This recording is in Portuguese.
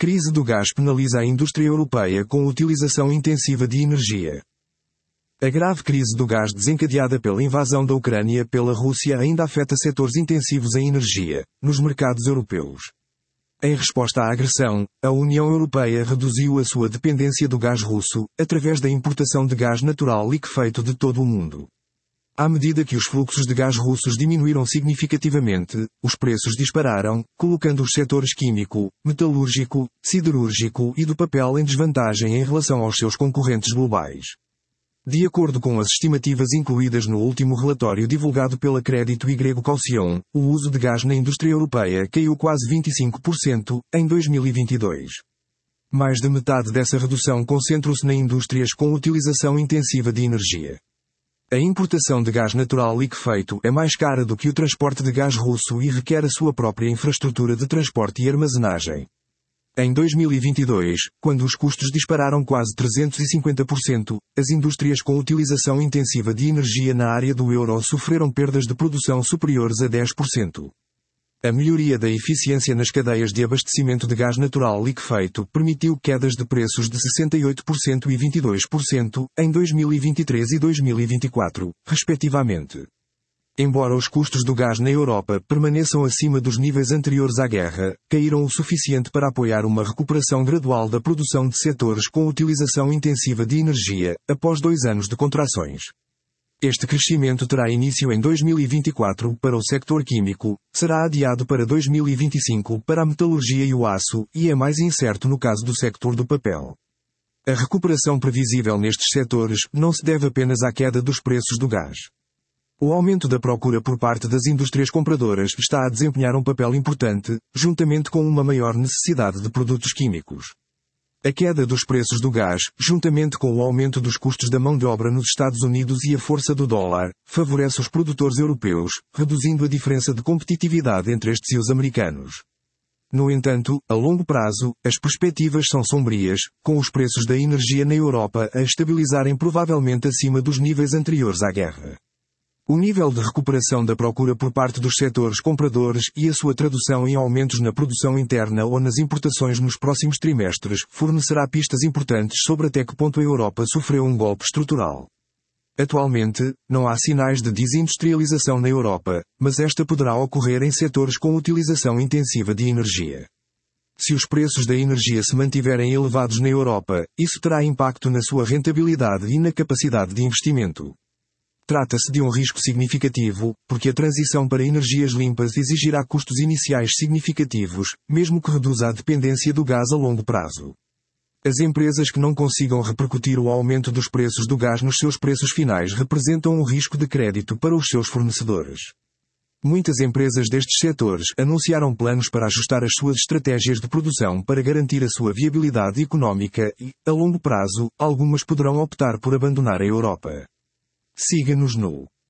Crise do gás penaliza a indústria europeia com utilização intensiva de energia. A grave crise do gás desencadeada pela invasão da Ucrânia pela Rússia ainda afeta setores intensivos em energia, nos mercados europeus. Em resposta à agressão, a União Europeia reduziu a sua dependência do gás russo, através da importação de gás natural liquefeito de todo o mundo. À medida que os fluxos de gás russos diminuíram significativamente, os preços dispararam, colocando os setores químico, metalúrgico, siderúrgico e do papel em desvantagem em relação aos seus concorrentes globais. De acordo com as estimativas incluídas no último relatório divulgado pela Crédito y Caution, o uso de gás na indústria europeia caiu quase 25% em 2022. Mais de metade dessa redução concentra-se em indústrias com utilização intensiva de energia. A importação de gás natural liquefeito é mais cara do que o transporte de gás russo e requer a sua própria infraestrutura de transporte e armazenagem. Em 2022, quando os custos dispararam quase 350%, as indústrias com utilização intensiva de energia na área do euro sofreram perdas de produção superiores a 10%. A melhoria da eficiência nas cadeias de abastecimento de gás natural liquefeito permitiu quedas de preços de 68% e 22% em 2023 e 2024, respectivamente. Embora os custos do gás na Europa permaneçam acima dos níveis anteriores à guerra, caíram o suficiente para apoiar uma recuperação gradual da produção de setores com utilização intensiva de energia, após 2 anos de contrações. Este crescimento terá início em 2024 para o sector químico, será adiado para 2025 para a metalurgia e o aço, e é mais incerto no caso do sector do papel. A recuperação previsível nestes setores não se deve apenas à queda dos preços do gás. O aumento da procura por parte das indústrias compradoras está a desempenhar um papel importante, juntamente com uma maior necessidade de produtos químicos. A queda dos preços do gás, juntamente com o aumento dos custos da mão de obra nos Estados Unidos e a força do dólar, favorece os produtores europeus, reduzindo a diferença de competitividade entre estes e os americanos. No entanto, a longo prazo, as perspectivas são sombrias, com os preços da energia na Europa a estabilizarem provavelmente acima dos níveis anteriores à guerra. O nível de recuperação da procura por parte dos setores compradores e a sua tradução em aumentos na produção interna ou nas importações nos próximos trimestres fornecerá pistas importantes sobre até que ponto a Europa sofreu um golpe estrutural. Atualmente, não há sinais de desindustrialização na Europa, mas esta poderá ocorrer em setores com utilização intensiva de energia. Se os preços da energia se mantiverem elevados na Europa, isso terá impacto na sua rentabilidade e na capacidade de investimento. Trata-se de um risco significativo, porque a transição para energias limpas exigirá custos iniciais significativos, mesmo que reduza a dependência do gás a longo prazo. As empresas que não consigam repercutir o aumento dos preços do gás nos seus preços finais representam um risco de crédito para os seus fornecedores. Muitas empresas destes setores anunciaram planos para ajustar as suas estratégias de produção para garantir a sua viabilidade económica e, a longo prazo, algumas poderão optar por abandonar a Europa. Siga-nos no